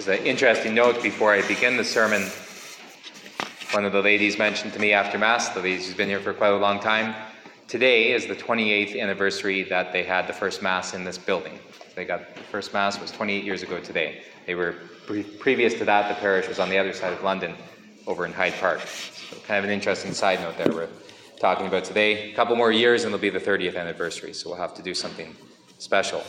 As an interesting note before I begin the sermon, one of the ladies mentioned to me after Mass, the lady who's been here for quite a long time, today is the 28th anniversary that they had the first Mass in this building. The first Mass was 28 years ago today. They were, previous to that, the parish was on the other side of London, over in Hyde Park. So kind of an interesting side note there we're talking about today. A couple more years and it'll be the 30th anniversary, so we'll have to do something special.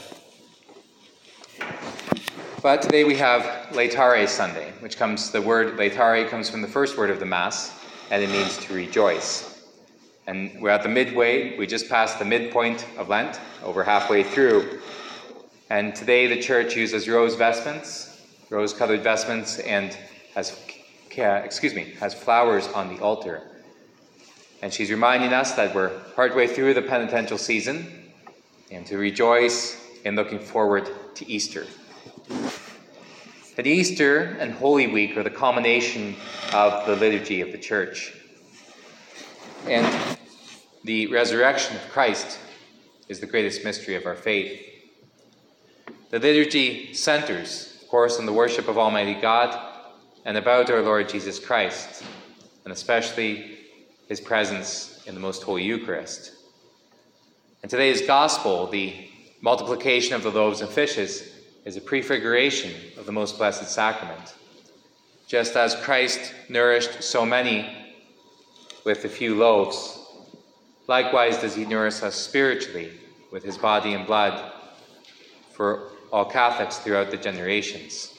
But today we have Laetare Sunday, the word Laetare comes from the first word of the Mass, and it means to rejoice. And we're at the midway, we just passed the midpoint of Lent, over halfway through. And today the church uses rose-colored vestments, and has flowers on the altar. And she's reminding us that we're partway through the penitential season, and to rejoice in looking forward to Easter. But Easter and Holy Week are the culmination of the liturgy of the Church. And the resurrection of Christ is the greatest mystery of our faith. The liturgy centers, of course, on the worship of Almighty God and about our Lord Jesus Christ, and especially his presence in the Most Holy Eucharist. And today's Gospel, the multiplication of the loaves and fishes, is a prefiguration of the Most Blessed Sacrament. Just as Christ nourished so many with a few loaves, likewise does he nourish us spiritually with his body and blood for all Catholics throughout the generations.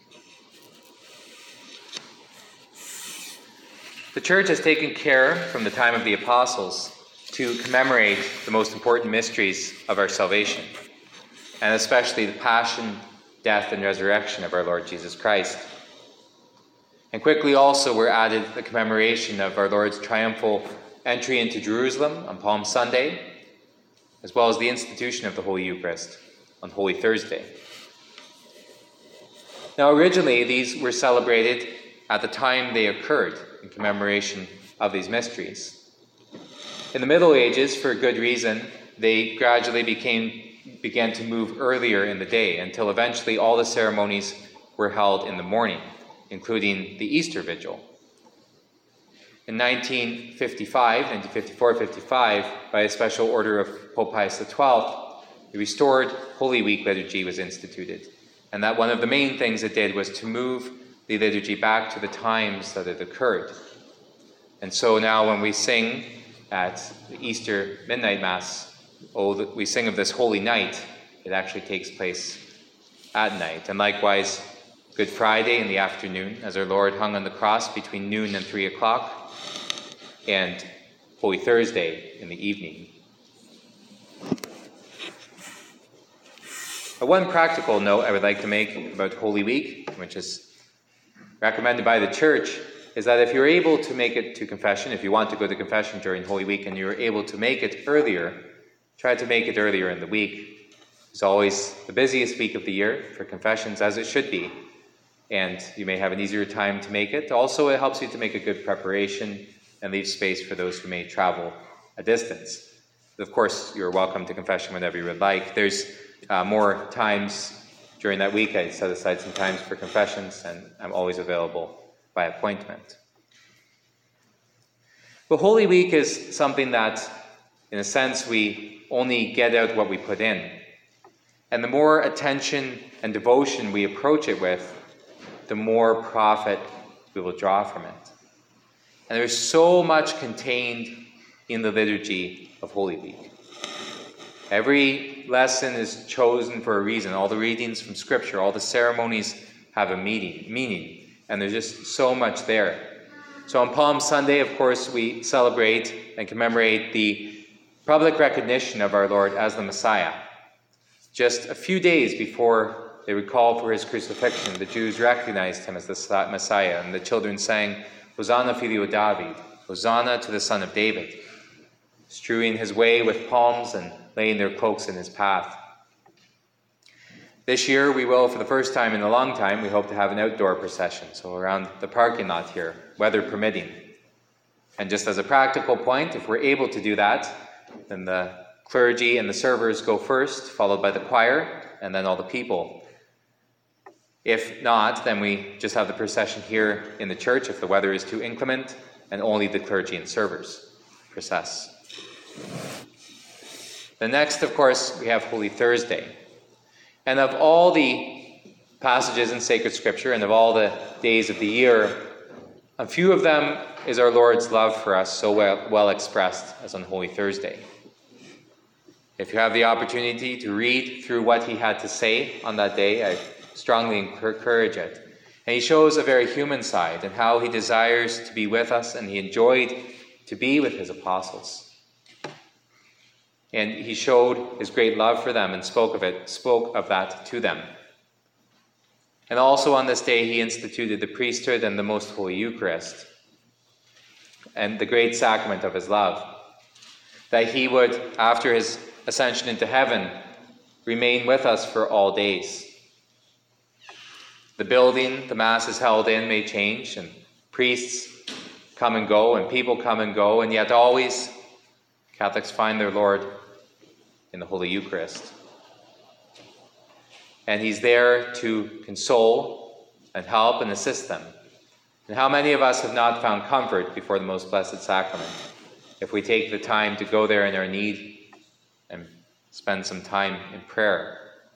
The Church has taken care from the time of the Apostles to commemorate the most important mysteries of our salvation, and especially the passion, death, and resurrection of our Lord Jesus Christ. And quickly also were added the commemoration of our Lord's triumphal entry into Jerusalem on Palm Sunday, as well as the institution of the Holy Eucharist on Holy Thursday. Now, originally, these were celebrated at the time they occurred in commemoration of these mysteries. In the Middle Ages, for good reason, they gradually began to move earlier in the day until eventually all the ceremonies were held in the morning, including the Easter Vigil. In 1954-55, by a special order of Pope Pius XII, the restored Holy Week liturgy was instituted, and that one of the main things it did was to move the liturgy back to the times that it occurred. And so now when we sing at the Easter Midnight Mass, we sing of this Holy Night, it actually takes place at night. And likewise, Good Friday in the afternoon, as our Lord hung on the cross between noon and 3 o'clock, and Holy Thursday in the evening. One practical note I would like to make about Holy Week, which is recommended by the Church, is that if you're able to make it to confession, if you want to go to confession during Holy Week and you're able to make it earlier, try to make it earlier in the week. It's always the busiest week of the year for confessions, as it should be, and you may have an easier time to make it. Also, it helps you to make a good preparation and leave space for those who may travel a distance. Of course, you're welcome to confession whenever you would like. There's more times during that week. I set aside some times for confessions, and I'm always available by appointment. But Holy Week is something that, in a sense, we only get out what we put in. And the more attention and devotion we approach it with, the more profit we will draw from it. And there's so much contained in the liturgy of Holy Week. Every lesson is chosen for a reason. All the readings from Scripture, all the ceremonies have a meaning, and there's just so much there. So on Palm Sunday, of course, we celebrate and commemorate the public recognition of our Lord as the Messiah. Just a few days before they would call for his crucifixion, the Jews recognized him as the Messiah, and the children sang, Hosanna Filio David, Hosanna to the Son of David, strewing his way with palms and laying their cloaks in his path. This year we will, for the first time in a long time, we hope to have an outdoor procession, so around the parking lot here, weather permitting. And just as a practical point, if we're able to do that, then the clergy and the servers go first, followed by the choir, and then all the people. If not, then we just have the procession here in the church if the weather is too inclement, and only the clergy and servers process. The next, of course, we have Holy Thursday. And of all the passages in sacred scripture and of all the days of the year, a few of them is our Lord's love for us so well expressed as on Holy Thursday. If you have the opportunity to read through what he had to say on that day, I strongly encourage it. And he shows a very human side and how he desires to be with us, and he enjoyed to be with his apostles. And he showed his great love for them and spoke of that to them. And also on this day, he instituted the priesthood and the most holy Eucharist and the great sacrament of his love, that he would, after his ascension into heaven, remain with us for all days. The building the Mass is held in may change, and priests come and go, and people come and go, and yet always Catholics find their Lord in the Holy Eucharist. And he's there to console and help and assist them. And how many of us have not found comfort before the Most Blessed Sacrament if we take the time to go there in our need and spend some time in prayer?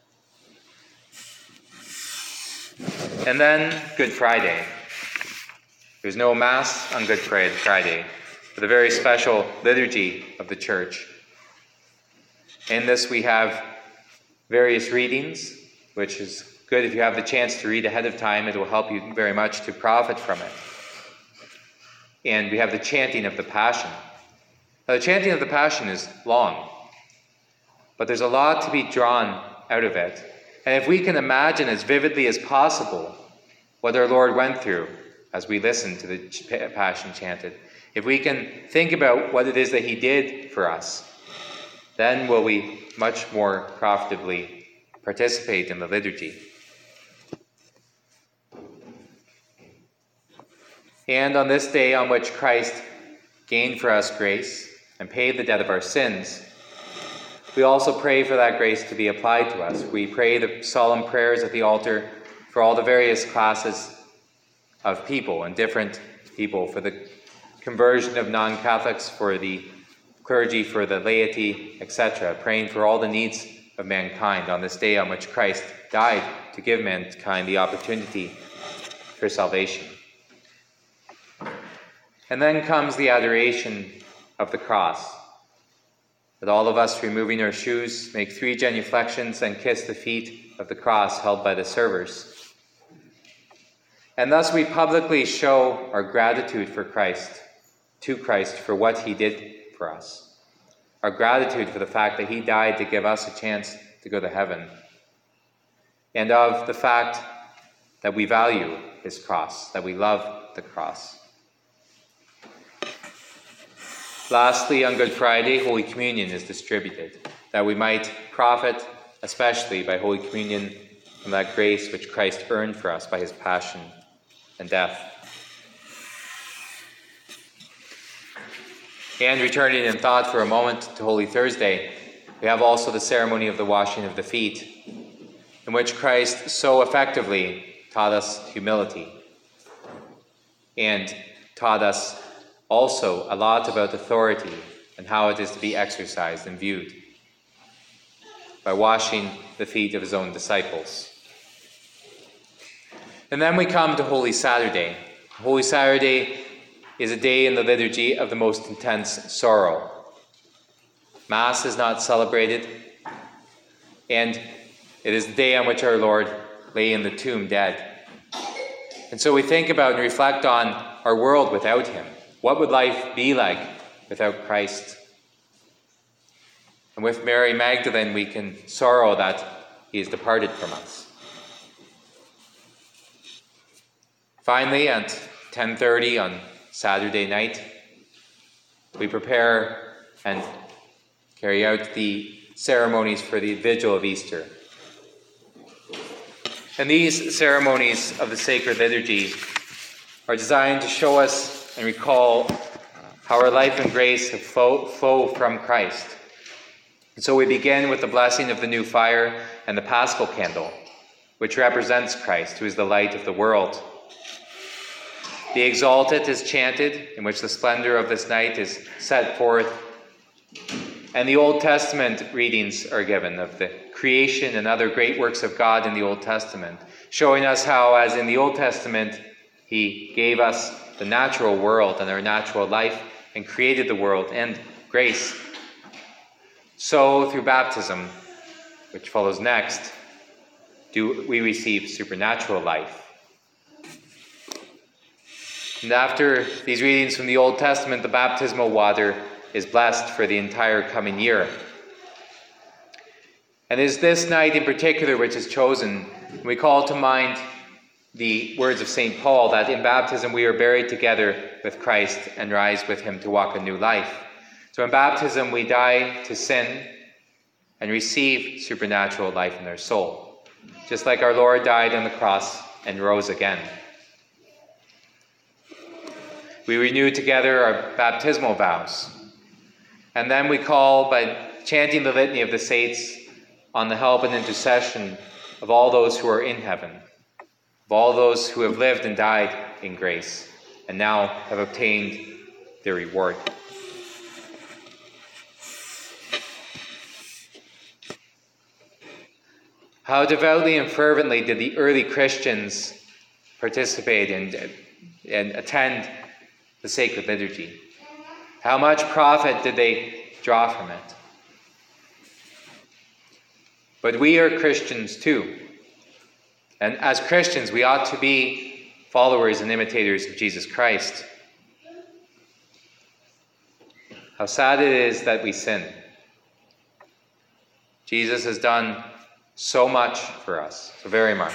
And then Good Friday. There's no Mass on Good Friday, but a very special liturgy of the Church. In this we have various readings, which is good if you have the chance to read ahead of time. It will help you very much to profit from it. And we have the chanting of the Passion. Now, the chanting of the Passion is long, but there's a lot to be drawn out of it. And if we can imagine as vividly as possible what our Lord went through as we listen to the Passion chanted, if we can think about what it is that he did for us, then will we much more profitably participate in the liturgy. And on this day on which Christ gained for us grace and paid the debt of our sins, we also pray for that grace to be applied to us. We pray the solemn prayers at the altar for all the various classes of people and different people, for the conversion of non-Catholics, for the clergy, for the laity, etc., praying for all the needs of mankind on this day on which Christ died to give mankind the opportunity for salvation. And then comes the adoration of the cross. That all of us, removing our shoes, make 3 genuflections and kiss the feet of the cross held by the servers. And thus we publicly show our gratitude for Christ, to Christ, for what he did for us. Our gratitude for the fact that he died to give us a chance to go to heaven. And of the fact that we value his cross, that we love the cross. Lastly, on Good Friday, Holy Communion is distributed, that we might profit especially by Holy Communion from that grace which Christ earned for us by his passion and death. And returning in thought for a moment to Holy Thursday, we have also the ceremony of the washing of the feet, in which Christ so effectively taught us humility and taught us also a lot about authority and how it is to be exercised and viewed by washing the feet of his own disciples. And then we come to Holy Saturday. Holy Saturday is a day in the liturgy of the most intense sorrow. Mass is not celebrated, and it is the day on which our Lord lay in the tomb dead. And so we think about and reflect on our world without him. What would life be like without Christ? And with Mary Magdalene, we can sorrow that he has departed from us. Finally, at 10:30 on Saturday night, we prepare and carry out the ceremonies for the Vigil of Easter. And these ceremonies of the sacred liturgy are designed to show us and recall how our life and grace have flow from Christ. And so we begin with the blessing of the new fire and the Paschal candle, which represents Christ, who is the light of the world. The Exalted is chanted, in which the splendor of this night is set forth. And the Old Testament readings are given of the creation and other great works of God in the Old Testament, showing us how, as in the Old Testament, he gave us the natural world and our natural life and created the world and grace. So, through baptism, which follows next, do we receive supernatural life. And after these readings from the Old Testament, the baptismal water is blessed for the entire coming year. And it is this night in particular which is chosen. We call to mind the words of St. Paul that in baptism we are buried together with Christ and rise with him to walk a new life. So in baptism we die to sin and receive supernatural life in our soul, just like our Lord died on the cross and rose again. We renew together our baptismal vows, and then we call, by chanting the litany of the saints, on the help and intercession of all those who are in heaven, of all those who have lived and died in grace, and now have obtained their reward. How devoutly and fervently did the early Christians participate and attend the sacred liturgy? How much profit did they draw from it? But we are Christians too. And as Christians, we ought to be followers and imitators of Jesus Christ. How sad it is that we sin. Jesus has done so much for us, so very much.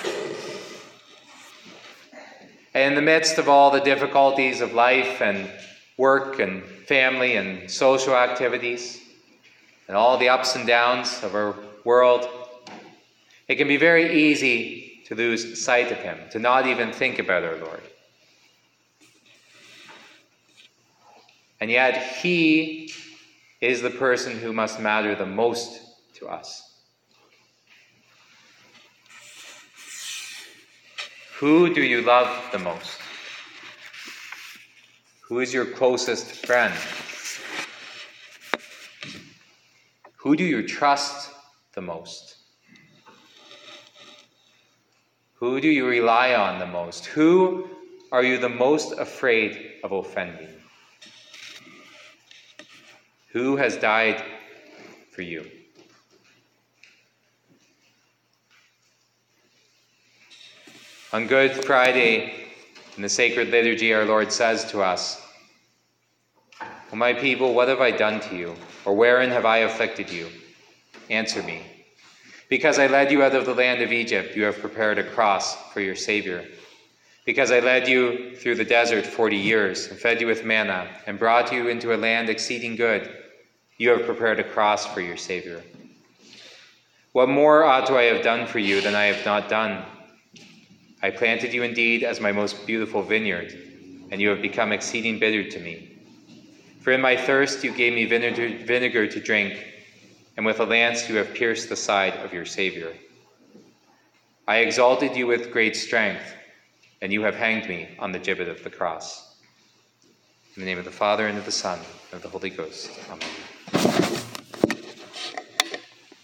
And in the midst of all the difficulties of life and work and family and social activities and all the ups and downs of our world, it can be very easy to lose sight of him, to not even think about our Lord. And yet he is the person who must matter the most to us. Who do you love the most? Who is your closest friend? Who do you trust the most? Who do you rely on the most? Who are you the most afraid of offending? Who has died for you? On Good Friday, in the sacred liturgy, our Lord says to us, "O my people, what have I done to you? Or wherein have I afflicted you? Answer me. Because I led you out of the land of Egypt, you have prepared a cross for your Savior. Because I led you through the desert 40 years, and fed you with manna, and brought you into a land exceeding good, you have prepared a cross for your Savior. What more ought to I have done for you than I have not done? I planted you indeed as my most beautiful vineyard, and you have become exceeding bitter to me. For in my thirst you gave me vinegar to drink, and with a lance you have pierced the side of your Savior. I exalted you with great strength, and you have hanged me on the gibbet of the cross." In the name of the Father, and of the Son, and of the Holy Ghost. Amen.